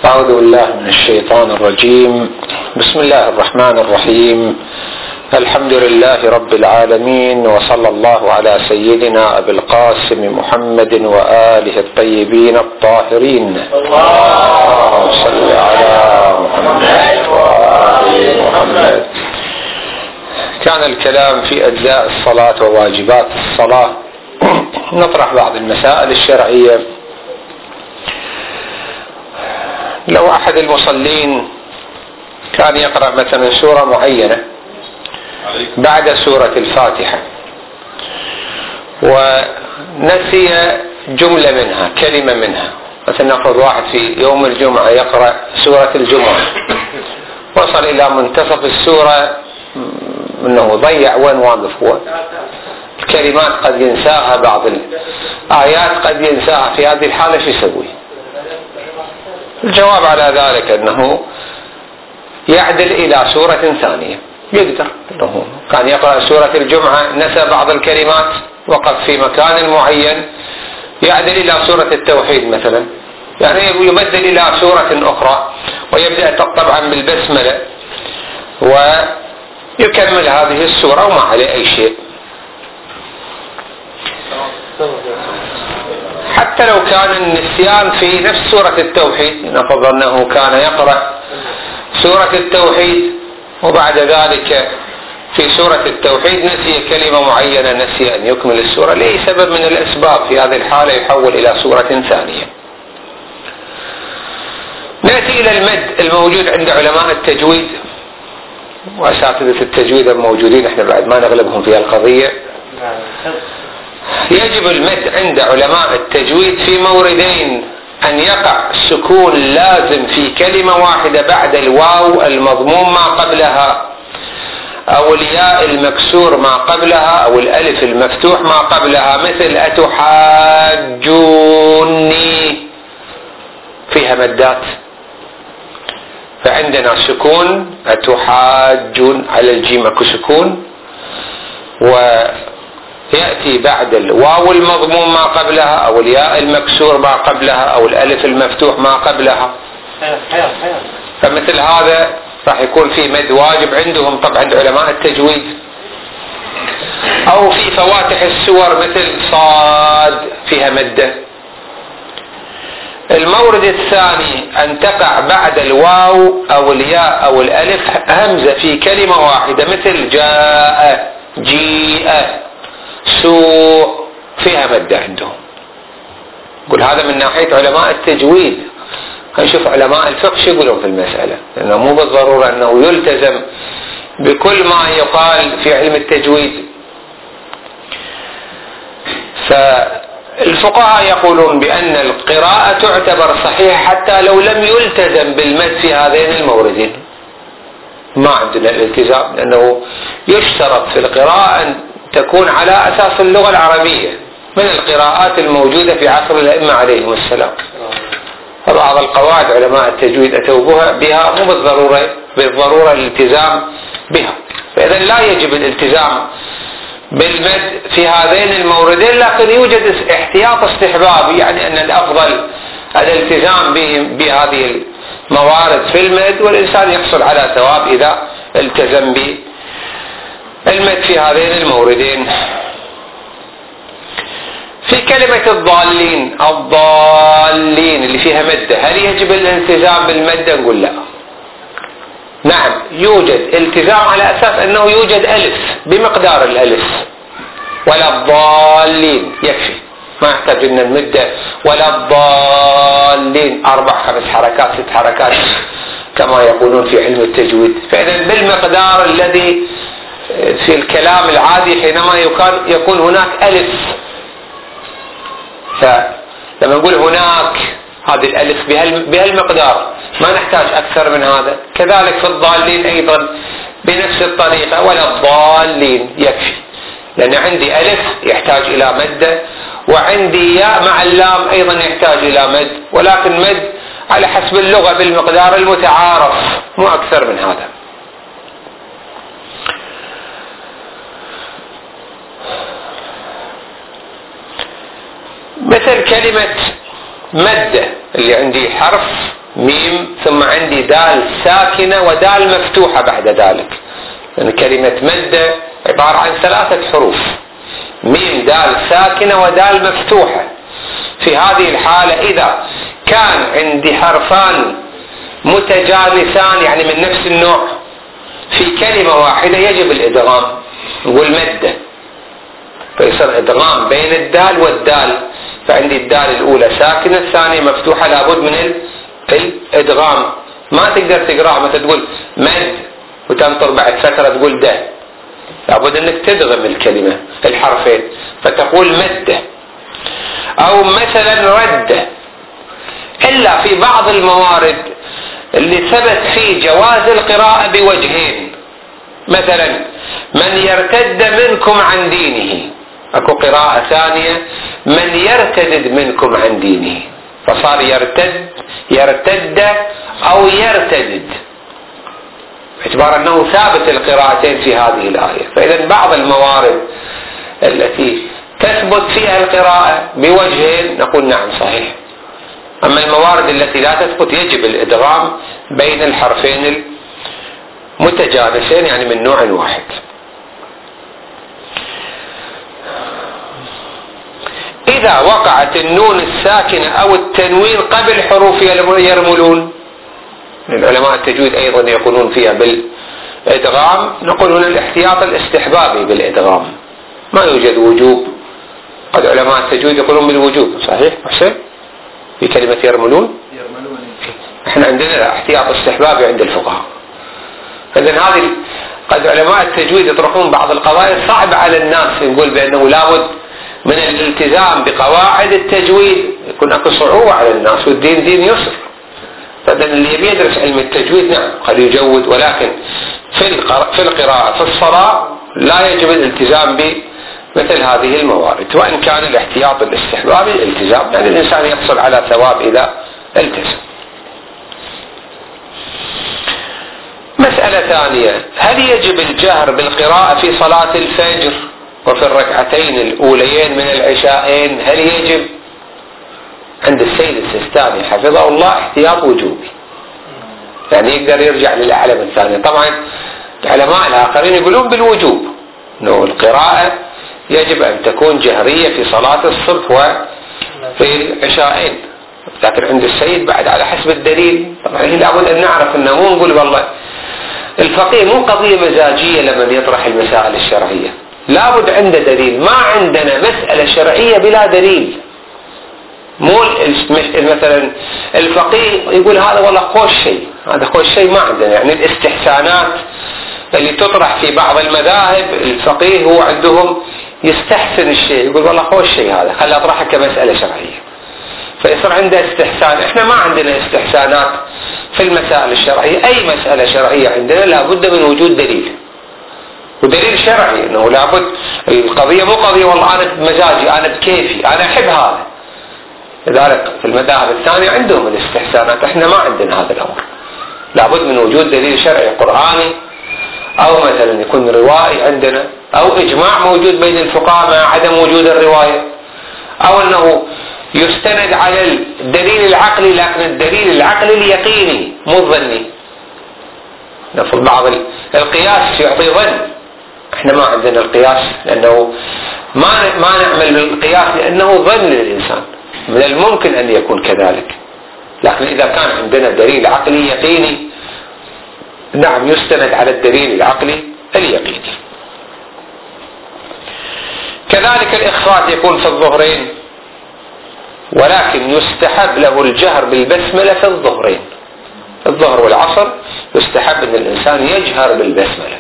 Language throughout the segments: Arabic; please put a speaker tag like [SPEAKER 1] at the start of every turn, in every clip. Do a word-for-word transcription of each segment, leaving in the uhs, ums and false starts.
[SPEAKER 1] أعوذ بالله من الشيطان الرجيم. بسم الله الرحمن الرحيم. الحمد لله رب العالمين، وصلى الله على سيدنا أبي القاسم محمد وآله الطيبين الطاهرين. اللهم صل على محمد وآل محمد. كان الكلام في أجزاء الصلاة وواجبات الصلاة. نطرح بعض المسائل الشرعية. لو أحد المصلين كان يقرأ مثلا سورة معينة بعد سورة الفاتحة ونسي جملة منها، كلمة منها، مثلا نأخذ واحد في يوم الجمعة يقرأ سورة الجمعة، وصل إلى منتصف السورة أنه ضيع وين واقف هو، الكلمات قد ينساها، بعض الآيات قد ينساها. في هذه الحالة شو يسوي؟ الجواب على ذلك أنه يعدل إلى سورة ثانية. يقدر أنه كان يقرأ سورة الجمعة نسى بعض الكلمات، وقف في مكان معين، يعدل إلى سورة التوحيد مثلا، يعني يبدل إلى سورة أخرى ويبدأ طبعا بالبسملة ويكمل هذه السورة وما عليه أي شيء. حتى لو كان النسيان في نفس سورة التوحيد، نفرض أنه كان يقرأ سورة التوحيد وبعد ذلك في سورة التوحيد نسي كلمة معينة، نسي أن يكمل السورة لأي سبب من الأسباب، في هذه الحالة يحول إلى سورة ثانية. نأتي إلى المد الموجود عند علماء التجويد، وأساتذة التجويد الموجودين احنا بعد ما نغلبهم في القضية. يجب المد عند علماء التجويد في موردين: أن يقع سكون لازم في كلمة واحدة بعد الواو المضموم ما قبلها، أو الياء المكسور ما قبلها، أو الألف المفتوح ما قبلها، مثل أتحاجوني فيها مدات، فعندنا سكون أتحاجون على الجيم اكو سكون، ويأتي بعد الواو المضموم ما قبلها، أو الياء المكسور ما قبلها، أو الألف المفتوح ما قبلها. فمثل هذا راح يكون في مد واجب عندهم طبعا عند علماء التجويد. أو في فواتح السور مثل صاد فيها مدة. المورد الثاني أن تقع بعد الواو أو الياء أو الألف همزة في كلمة واحدة، مثل جاء، جيء، سوء، فيها مدة عندهم. قل هذا من ناحية علماء التجويد. هنشوف علماء الفقه شو يقولون في المسألة، لأنه مو بالضرورة أنه يلتزم بكل ما يقال في علم التجويد. فالفقهاء يقولون بأن القراءة تعتبر صحيحة حتى لو لم يلتزم بالمد في هذين الموردين. ما عندنا الالتزام، لأنه يشترط في القراءة أن تكون على أساس اللغة العربية من القراءات الموجودة في عصر الأئمة عليهم السلام. فبعض القواعد علماء التجويد أتوا بها مو بالضرورة بالضرورة الالتزام بها، فإذا لا يجب الالتزام بالمد في هذين الموردين، لكن يوجد احتياط استحبابي، يعني أن الأفضل الالتزام بهذه الموارد في المد، والإنسان يحصل على ثواب إذا التزم بالمد في هذين الموردين. في كلمة الضالين، الضالين اللي فيها مدة، هل يجب الالتزام بالمدة؟ نقول لا. نعم يوجد التزام على أساس أنه يوجد ألف بمقدار الألف، ولا الضالين يكفي، ما يحتاج أن المدة ولا الضالين أربع خمس حركات ست حركات كما يقولون في علم التجويد. فإذا بالمقدار الذي في الكلام العادي حينما يكون هناك ألف، فلما نقول هناك هذه الألف بهالمقدار ما نحتاج أكثر من هذا. كذلك في الضالين أيضا بنفس الطريقة، ولا الضالين يكفي، لأن عندي ألف يحتاج إلى مدة، وعندي ياء مع اللام أيضا يحتاج إلى مد، ولكن مد على حسب اللغة بالمقدار المتعارف، مو أكثر من هذا. مثل كلمة مدة اللي عندي حرف ميم ثم عندي دال ساكنة ودال مفتوحة بعد ذلك، يعني كلمة مد عبارة عن ثلاثة حروف، ميم دال ساكنة ودال مفتوحة. في هذه الحالة إذا كان عندي حرفان متجانسان يعني من نفس النوع في كلمة واحدة يجب الإدغام، نقول مدة، فيصير إدغام بين الدال والدال، فعندي الدال الأولى ساكنة الثانية مفتوحة، لابد من الإدغام. ما تقدر تقرأ مثل تقول مد وتنطر بعد فترة تقول ده، لابد أنك تدغم الكلمة الحرفين فتقول مدة. أو مثلا رد، إلا في بعض الموارد اللي ثبت فيه جواز القراءة بوجهين، مثلا من يرتد منكم عن دينه، اكو قراءة ثانية من يرتد منكم عن دينه، فصار يرتد يرتد او يرتدد، باعتبار انه ثابت القراءتين في هذه الآية. فاذا بعض الموارد التي تثبت فيها القراءة بوجهين نقول نعم صحيح، اما الموارد التي لا تثبت يجب الادغام بين الحرفين المتجانسين يعني من نوع واحد. إذا وقعت النون الساكنة أو التنوين قبل حروف يرملون، العلماء التجويد أيضا يقولون فيها بالإدغام، نقول هنا الاحتياط الاستحبابي بالإدغام، ما يوجد وجوب. قد علماء التجويد يقولون بالوجوب، صحيح حسين في كلمة يرملون؟ احنا عندنا احتياط استحبابي عند الفقهاء. إذن هذه قد علماء التجويد يطرحون بعض القضايا صعب على الناس، نقول بأنه لابد من الالتزام بقواعد التجويد، يكون اكو صعوبة على الناس، والدين دين يسر. فإذن اللي يبي يدرس علم التجويد نعم قد يجود، ولكن في في القراءة في الصلاة لا يجب الالتزام بمثل هذه الموارد، وإن كان الاحتياط الاستحبابي الالتزام، يعني الإنسان يحصل على ثواب إذا التزم. مسألة ثانية، هل يجب الجهر بالقراءة في صلاة الفجر وفي الركعتين الأوليين من العشاءين؟ هل يجب؟ عند السيد السيستاني حفظه الله احتياط وجوبي، يعني يقدر يرجع للأعلم الثاني. طبعا العلماء الآخرين يقولون بالوجوب، أنه القراءة يجب أن تكون جهرية في صلاة الصبح وفي العشاءين، لكن عند السيد بعد على حسب الدليل. طبعا لابد أن نعرف أنه مو نقول والله الفقيه مو قضية مزاجية لمن يطرح المسائل الشرعية، لابد عنده دليل. ما عندنا مسألة شرعية بلا دليل، مو مثلا الفقيه يقول هذا والله خوش شيء، هذا خوش شيء ما عندنا. يعني الاستحسانات اللي تطرح في بعض المذاهب الفقيه هو عندهم يستحسن الشيء، يقول والله خوش شيء هذا خلي اطرحه كمسألة شرعية، فيصير عنده استحسان. احنا ما عندنا استحسانات في المسائل الشرعية، اي مسألة شرعية عندنا لابد من وجود دليل، ودليل شرعي، انه لابد القضية مو قضية والله انا بمزاجي انا بكيفي انا احب هذا. لذلك في المذاهب الثانية عندهم الاستحسانات، احنا ما عندنا هذا الامر، لابد من وجود دليل شرعي قرآني، او مثلا يكون روائي عندنا، او اجماع موجود بين الفقهاء مع عدم وجود الرواية، او انه يستند على الدليل العقلي، لكن الدليل العقلي اليقيني مو الظني. نفرض بعض القياس يعطي ظن، احنا ما عندنا القياس لانه ما ما نعمل بالقياس لانه ظن للانسان، من الممكن ان يكون كذلك، لكن اذا كان عندنا دليل عقلي يقيني نعم يستند على الدليل العقلي اليقيني. كذلك الإخفاء يكون في الظهرين، ولكن يستحب له الجهر بالبسملة في الظهرين، الظهر والعصر يستحب أن الإنسان يجهر بالبسملة.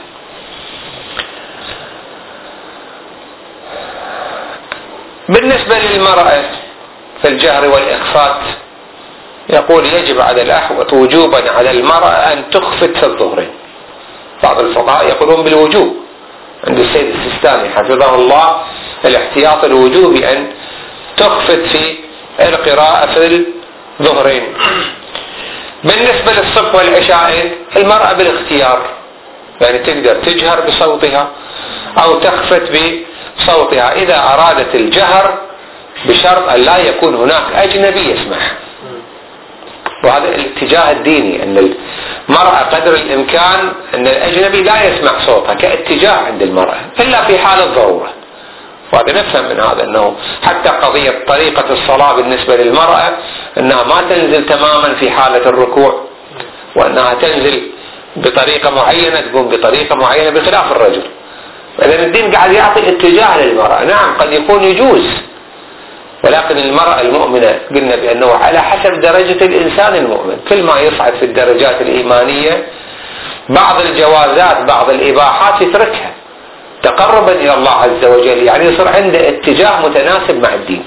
[SPEAKER 1] بالنسبة للمرأة في الجهر والإخفاء يقول يجب على الأحوط وجوبا على المرأة أن تخفت في الظهرين. بعض الفقهاء يقولون بالوجوب، عند السيد السيستاني حفظه الله الاحتياط الوجوبي أن تخفت في القراءة في الظهرين. بالنسبة للصبح والعشاءين المرأة بالاختيار، يعني تقدر تجهر بصوتها أو تخفت بصوتها إذا أرادت الجهر، بشرط أن لا يكون هناك أجنبي يسمعها. وهذا الاتجاه الديني، أن المرأة قدر الإمكان أن الأجنبي لا يسمع صوتها كاتجاه عند المرأة إلا في حالة ضرورة. وهذا نفهم من هذا أنه حتى قضية طريقة الصلاة بالنسبة للمرأة أنها ما تنزل تماما في حالة الركوع، وأنها تنزل بطريقة معينة، تقوم بطريقة معينة بخلاف الرجل. لأن الدين قاعد يعطي اتجاه للمرأة. نعم قد يكون يجوز، ولكن المرأة المؤمنة قلنا بأنه على حسب درجة الإنسان المؤمن، كل ما يصعد في الدرجات الإيمانية بعض الجوازات بعض الإباحات يتركها تقربا إلى الله عز وجل، يعني يصير عنده اتجاه متناسب مع الدين.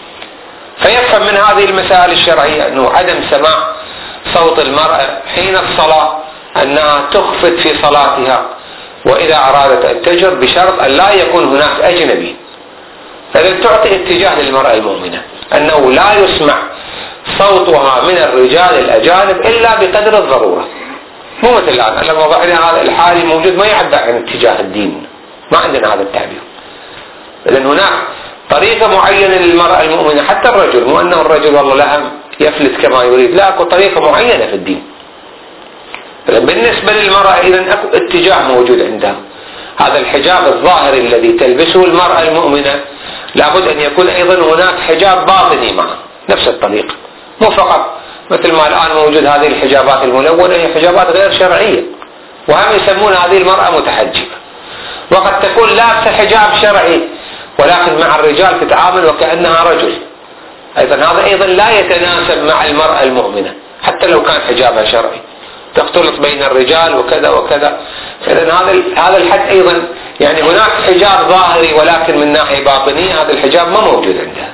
[SPEAKER 1] فيفهم من هذه المسائل الشرعية أنه عدم سماع صوت المرأة حين الصلاة أنها تخفت في صلاتها، وإذا أرادت أن تجر بشرط أن لا يكون هناك أجنبي. فإذا تعطي اتجاه للمرأة المؤمنة أنه لا يسمع صوتها من الرجال الأجانب إلا بقدر الضرورة. مو مثل الآن لما وضعنا هذا الحالي موجود ما يعبر عن اتجاه الدين، ما عندنا هذا التعبير. لأن هناك طريقة معينة للمرأة المؤمنة، حتى الرجل، مو أنه الرجل والله لهم يفلت كما يريد، لا، أكو طريقة معينة في الدين. بالنسبة للمرأة إذن أكو اتجاه موجود عندها. هذا الحجاب الظاهري الذي تلبسه المرأة المؤمنة لابد أن يكون أيضا هناك حجاب باطني معه نفس الطريقة، مو فقط مثل ما الآن موجود هذه الحجابات الملونة، هي حجابات غير شرعية، وهم يسمون هذه المرأة متحجبة. وقد تكون لابسة حجاب شرعي ولكن مع الرجال تتعامل وكأنها رجل، أيضا هذا أيضا لا يتناسب مع المرأة المؤمنة حتى لو كان حجابها شرعي، تختلط بين الرجال وكذا وكذا. فإذن هذا هذا الحد أيضا، يعني هناك حجاب ظاهري ولكن من ناحية باطنية هذا الحجاب ما موجود عندها.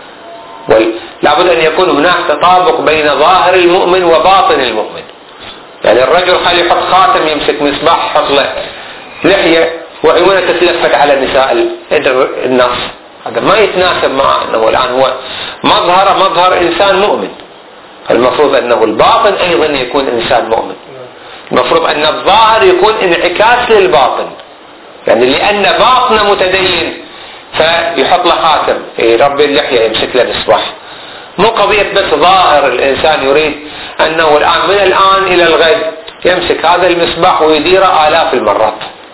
[SPEAKER 1] ولابد أن يكون هناك تطابق بين ظاهر المؤمن وباطن المؤمن. يعني الرجل خلي يحط خاتم، يمسك مصباح، يحط له لحية وعيونه تتلفت على نساء النص، هذا ما يتناسب مع أنه الآن هو مظهر مظهر إنسان مؤمن. المفروض أنه الباطن أيضا يكون إنسان مؤمن. المفروض أن الظاهر يكون انعكاس للباطن، يعني لأن باطنه متدين فيحط له خاتم، يربي اللحية، يمسك له مصباح. مو قضية بس ظاهر الإنسان يريد أنه الآن من الآن إلى الغد يمسك هذا المصباح ويديره آلاف المرات.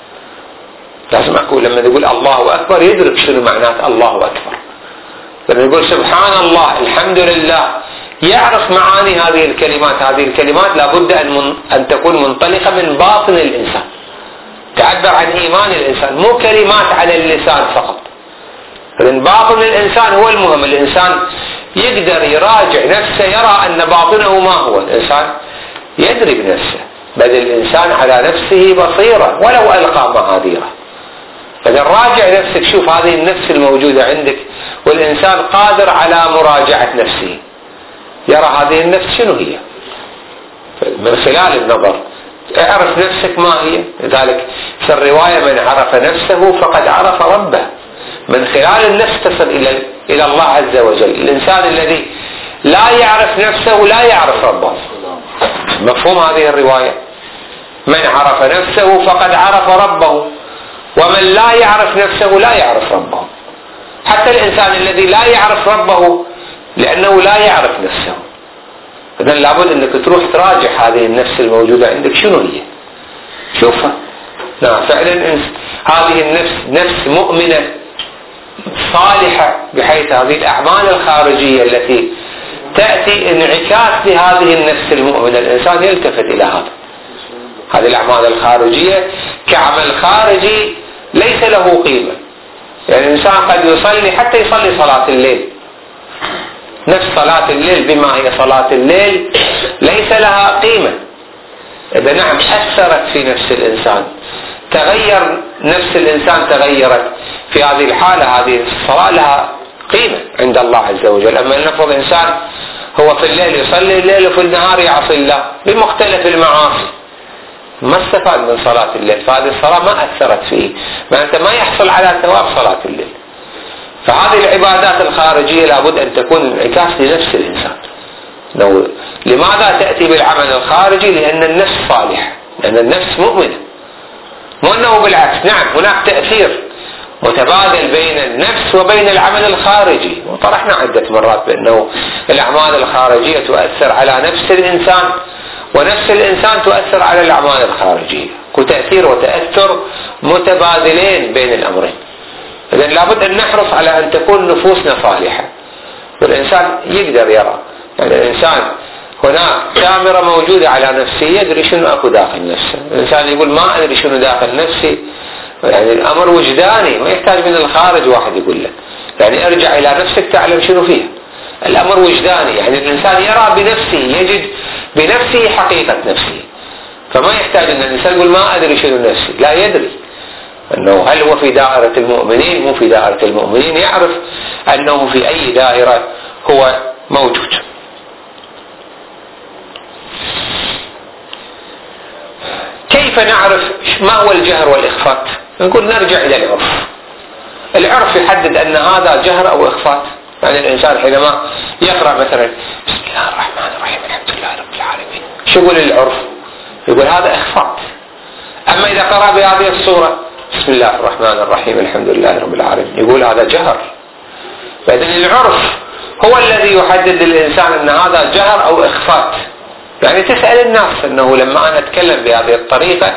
[SPEAKER 1] لازم أقول لما يقول الله أكبر يدرك شنو معنات الله أكبر. لما يقول سبحان الله الحمد لله يعرف معاني هذه الكلمات. هذه الكلمات لابد أن, من أن تكون منطلقة من باطن الإنسان، تعبر عن إيمان الإنسان، مو كلمات على اللسان فقط. لأن باطن الإنسان هو المهم. الإنسان يقدر يراجع نفسه، يرى أن باطنه ما هو. الإنسان يدري بنفسه، بل الإنسان على نفسه بصيرة ولو ألقى معاذيره. فإذا راجع نفسك، شوف هذه النفس الموجودة عندك، والإنسان قادر على مراجعة نفسه، يرى هذه النفس شنو هي من خلال النظر. اعرف نفسك ما هي. لذلك في الرواية من عرف نفسه فقد عرف ربه. من خلال النفس تصل إلى إلى الله عز وجل. الإنسان الذي لا يعرف نفسه لا يعرف ربه. مفهوم هذه الرواية؟ من عرف نفسه فقد عرف ربه، ومن لا يعرف نفسه لا يعرف ربه. حتى الإنسان الذي لا يعرف ربه لأنه لا يعرف نفسه. إذن لابد أنك تروح تراجع هذه النفس الموجودة عندك شنو هي، شوفها. نعم فعلا هذه النفس نفس مؤمنة صالحة، بحيث هذه الأعمال الخارجية التي تأتي انعكاس لهذه النفس المؤمنة. الإنسان يلتفت إلى هذا. هذه الأعمال الخارجية كعمل خارجي ليس له قيمة. يعني الإنسان قد يصلي حتى يصلي صلاة الليل، نفس صلاة الليل بما هي صلاة الليل ليس لها قيمة. إذا نعم أثرت في نفس الإنسان، تغير نفس الإنسان، تغيرت في هذه الحالة، هذه الصلاة لها قيمة عند الله عز وجل. أما نفرض إنسان هو في الليل يصلي الليل وفي النهار يعصي الله بمختلف المعاصي، ما استفاد من صلاة الليل، فهذه الصلاة ما أثرت فيه، ما أنت ما يحصل على ثواب صلاة الليل. فهذه العبادات الخارجية لابد أن تكون انعكاس لنفس الإنسان. لماذا تأتي بالعمل الخارجي؟ لأن النفس صالح، لأن النفس مؤمنة، مو أنه بالعكس. نعم هناك تأثير متبادل بين النفس وبين العمل الخارجي. وطرحنا عدة مرات بأنه الأعمال الخارجية تؤثر على نفس الإنسان، ونفس الإنسان تؤثر على الأعمال الخارجية، وتأثير وتأثر متبادلين بين الأمرين. إذن لابد أن نحرص على أن تكون نفوسنا صالحة، والإنسان يقدر يرى. يعني الإنسان هناك كاميرا موجودة على نفسه، يدري شنو أكو داخل نفسه. الإنسان يقول ما أدري شنو داخل نفسي، يعني الأمر وجداني، ما يحتاج من الخارج واحد يقول له. يعني ارجع إلى نفسك تعلم شنو فيها. الأمر وجداني، يعني الإنسان يرى بنفسه، يجد بنفسه حقيقة نفسه، فما يحتاج أن الإنسان يقول ما أدري شنو نفسي، لا، يدري أنه هل هو في دائرة المؤمنين، مو في دائرة المؤمنين، يعرف أنه في أي دائرة هو موجود. كيف نعرف ما هو الجهر والإخفاء؟ نقول نرجع إلى العرف. العرف يحدد أن هذا جهر أو إخفاء. يعني الإنسان حينما يقرأ مثلا بسم الله الرحمن الرحيم الحمد لله رب العالمين، شو يقول العرف؟ يقول هذا إخفاء. أما إذا قرأ بهذه الصورة بسم الله الرحمن الرحيم الحمد لله رب العالمين، يقول هذا جهر. فإذن العرف هو الذي يحدد للإنسان أن هذا جهر أو إخفاء. يعني تسأل الناس أنه لما أنا أتكلم بهذه الطريقة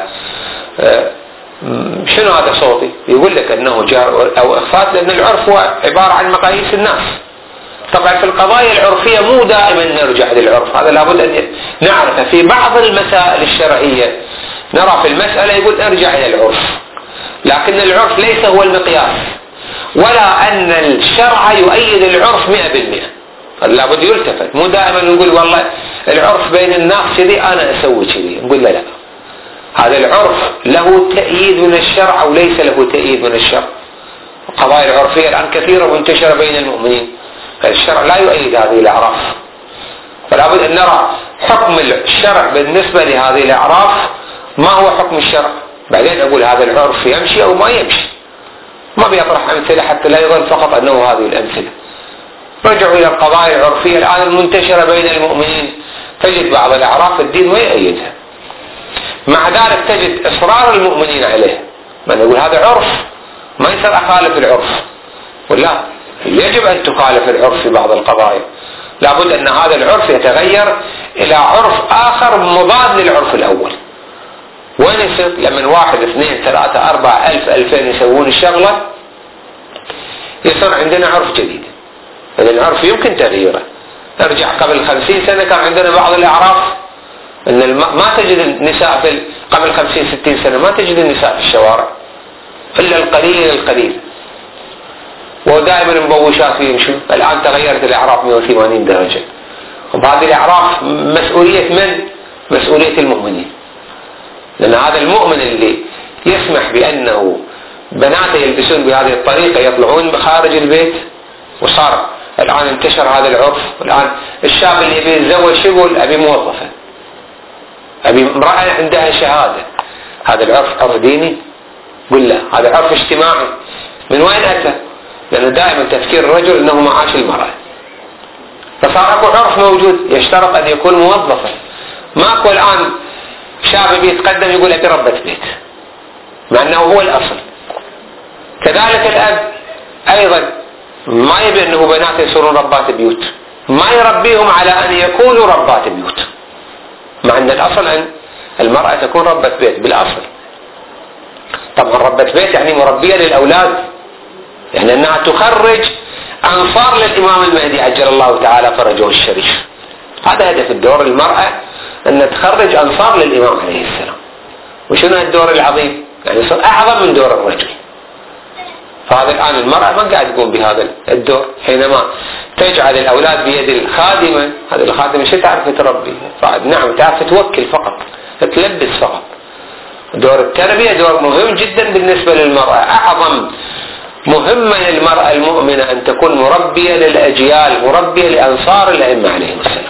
[SPEAKER 1] شنو هذا صوتي؟ يقول لك أنه جهر أو إخفاء، لأن العرف هو عبارة عن مقاييس الناس. طبعا في القضايا العرفية مو دائما نرجع للعرف، هذا لابد أن نعرفه. في بعض المسائل الشرعية نرى في المسألة يقول ارجع إلى العرف، لكن العرف ليس هو المقياس، ولا أن الشرع يؤيد العرف مئة بالمئة. لابد يلتفت، مو دائما نقول والله العرف بين الناس كذي أنا أسوي كذي، نقول لا لا، هذا العرف له تأييد من الشرع أو ليس له تأييد من الشرع. القضايا العرفية الآن كثيرة منتشرة بين المؤمنين، فالشرع لا يؤيد هذه الأعراف، فلا بد أن نرى حكم الشرع بالنسبة لهذه الأعراف ما هو حكم الشرع، بعدين أقول هذا العرف يمشي أو ما يمشي. ما بيطرح أمثلة حتى لا يظن فقط أنه هذه الأمثلة. رجعوا إلى القضايا العرفية الآن المنتشرة بين المؤمنين، تجد بعض الأعراف الدين ما يؤيدها، مع ذلك تجد إصرار المؤمنين عليه. ما نقول هذا عرف، ما يصير أخالف العرف، ولا يجب أن تخالف العرف في بعض القضايا. لابد أن هذا العرف يتغير إلى عرف آخر مضاد للعرف الأول. وين يصير؟ لما واحد اثنين ثلاثة أربعة ألف ألفين يسوون الشغلة، يصير عندنا عرف جديد. إذا العرف يمكن تغييره. ارجع قبل خمسين سنة كان عندنا بعض الأعراف أن الم... ما تجد النساء في قبل خمسين ستين سنة ما تجد النساء في الشوارع إلا القليل القليل، ودائما مبوشات يمشوا. الآن تغيرت الأعراف مئة وثمانين درجة. وبهذه الأعراف مسؤولية من؟ مسؤولية المؤمنين، لأن هذا المؤمن اللي يسمح بأنه بناته يلبسون بهذه الطريقة يطلعون بخارج البيت، وصار الآن انتشر هذا العرف. الآن الشاب اللي يبي يتزوج يقول أبي موظفة، أبي امرأة عندها شهادة. هذا العرف عرف ديني؟ قل لا، هذا عرف اجتماعي. من وين أتى؟ لأنه دائما تفكير الرجل أنه معاش المرأة، فصار أكو عرف موجود يشترط أن يكون موظفا. ماكو الآن شاب بيتقدم يقول أبي ربة بيت، مع أنه هو الأصل. كذلك الأب أيضا ما يبي أنه بناته يصيرون ربات بيوت، ما يربيهم على أن يكونوا ربات بيوت، مع أن الأصل أن المرأة تكون ربة بيت بالأصل. طبعا ربة بيت يعني مربية للأولاد، يعني أنها تخرج أنصار للإمام المهدي عجل الله تعالى فرجه الشريف. هذا هدف الدور المرأة، أن تخرج أنصار للإمام عليه السلام. وشنو الدور العظيم؟ يعني يصير أعظم من دور الرجل. فهذا الآن المرأة ما قاعد تقوم بهذا الدور، حينما تجعل الأولاد بيد الخادمة. هذه الخادمة شو تعرف تربي؟ نعم تعرف توكل فقط، تلبس فقط. دور التربية دور مهم جدا بالنسبة للمرأة، أعظم مهمة للمرأة المؤمنة أن تكون مربية للأجيال، مربية لأنصار الأئمة عليهم السلام،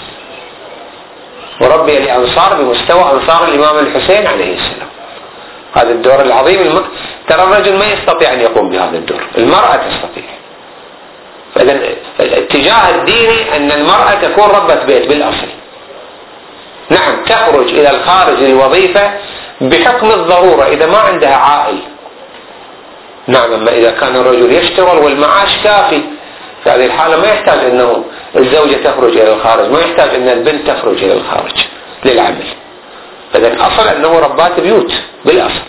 [SPEAKER 1] مربية لأنصار بمستوى أنصار الإمام الحسين عليه السلام. هذا الدور العظيم. الم... ترى الرجل ما يستطيع أن يقوم بهذا الدور، المرأة تستطيع. فإذا الاتجاه الديني أن المرأة تكون ربة بيت بالأصل. نعم تخرج إلى الخارج للوظيفة بحكم الضرورة إذا ما عندها عائل، نعم. أما إذا كان الرجل يشتغل والمعاش كافي، في هذه الحالة ما يحتاج أنه الزوجة تخرج إلى الخارج، ما يحتاج أن البنت تخرج إلى الخارج للعمل. إذن الأصل أنه ربات بيوت بالأصل،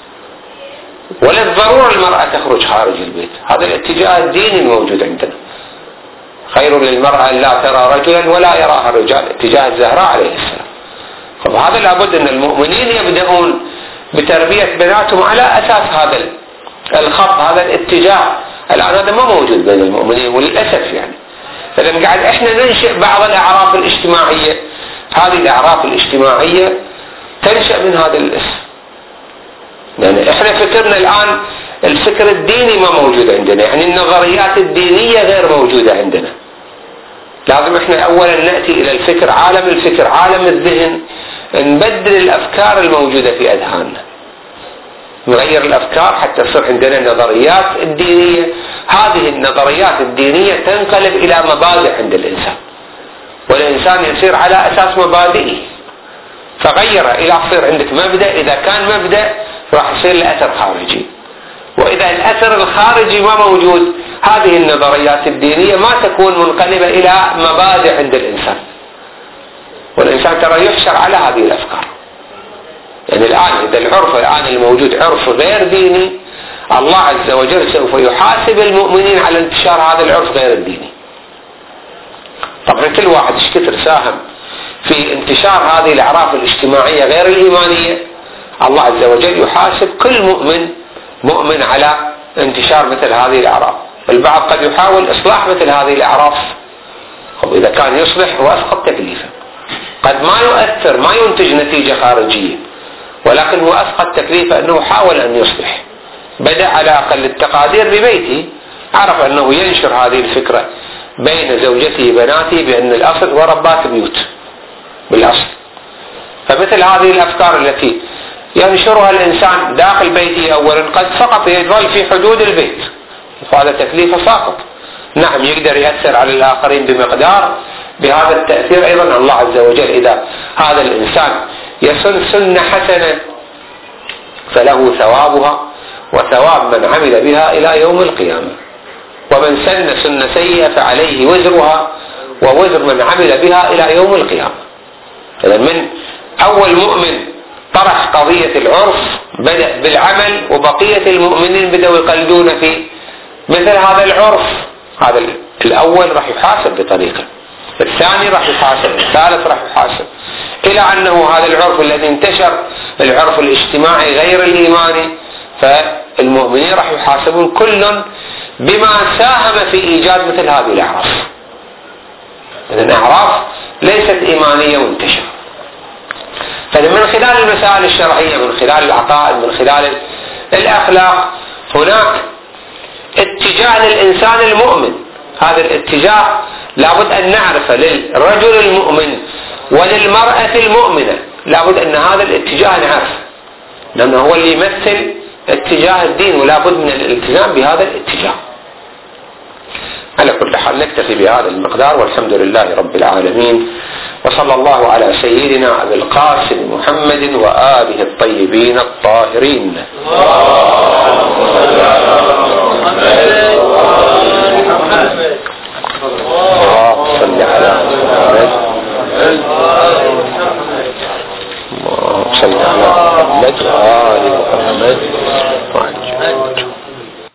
[SPEAKER 1] ولا الضرورة المرأة تخرج خارج البيت. هذا الاتجاه الديني الموجود عندنا. خير للمرأة أن لا ترى رجلا ولا يراها الرجال، اتجاه الزهراء عليه السلام. فهذا لابد أن المؤمنين يبدأون بتربية بناتهم على أساس هذا الخط، هذا الاتجاه. الآن هذا ما موجود بين المؤمنين وللأسف يعني. فلما قاعد احنا ننشئ بعض الأعراف الاجتماعية، هذه الأعراف الاجتماعية تنشأ من هذا الاسم. يعني احنا فكرنا الآن الفكر الديني ما موجود عندنا، يعني النظريات الدينية غير موجودة عندنا. لازم احنا اولا نأتي الى الفكر، عالم الفكر، عالم الذهن، نبدل الافكار الموجودة في اذهاننا، نغير الافكار حتى تصير عندنا النظريات الدينية. هذه النظريات الدينية تنقلب الى مبادئ عند الانسان، والانسان يسير على اساس مبادئه، فغيرها الى تصير عندك مبدأ. اذا كان مبدأ راح يصير الاثر خارجي، واذا الاثر الخارجي ما موجود هذه النظريات الدينية ما تكون منقلبة الى مبادئ عند الانسان، والانسان ترى يحشر على هذه الافكار. يعني الان اذا العرف الان الموجود عرف غير ديني، الله عز وجل سوف يحاسب المؤمنين على انتشار هذا العرف غير الديني. طبعا كل واحد ايش كثر ساهم في انتشار هذه الاعراف الاجتماعية غير الايمانية، الله عز وجل يحاسب كل مؤمن مؤمن على انتشار مثل هذه الاعراف. البعض قد يحاول اصلاح مثل هذه الاعراف، اذا كان يصلح هو اسقط تكليفه. قد ما يؤثر، ما ينتج نتيجة خارجية، ولكن هو اسقط تكليفه انه حاول ان يصلح. بدأ على اقل التقادير ببيته، عرف انه ينشر هذه الفكرة بين زوجته بناته بان الاصل هو ربات بيوت بالاصل. فمثل هذه الافكار التي ينشرها الانسان داخل بيته اولا قد فقط يظل في حدود البيت، فهذا تكليفه ساقط. نعم يقدر يأثر على الاخرين بمقدار، بهذا التأثير ايضا الله عز وجل اذا هذا الانسان يسن سنة حسنة فله ثوابها وثواب من عمل بها الى يوم القيامة، ومن سن سنة سيئة فعليه وزرها ووزر من عمل بها الى يوم القيامة. إذن من اول مؤمن طرح قضية العرف بدأ بالعمل، وبقية المؤمنين بدأوا يقلدون في مثل هذا العرف. هذا الأول راح يحاسب بطريقة، الثاني راح يحاسب، الثالث راح يحاسب، إلى أنه هذا العرف الذي انتشر العرف الاجتماعي غير الإيماني، فالمؤمنين راح يحاسبون كل بما ساهم في إيجاد مثل هذه الأعراف. إذن أعراف ليست إيمانية وانتشر. فمن خلال المسائل الشرعية، من خلال العقائد، من خلال الأخلاق، هناك اتجاه للإنسان المؤمن. هذا الاتجاه لابد أن نعرفه للرجل المؤمن وللمرأة المؤمنة، لابد أن هذا الاتجاه نعرفه، لأنه هو اللي يمثل اتجاه الدين، ولا بد من الالتزام بهذا الاتجاه. على كل حال نكتفي بهذا المقدار، والحمد لله رب العالمين، وصلى الله على سيدنا أبي القاسم محمد وآله الطيبين الطاهرين.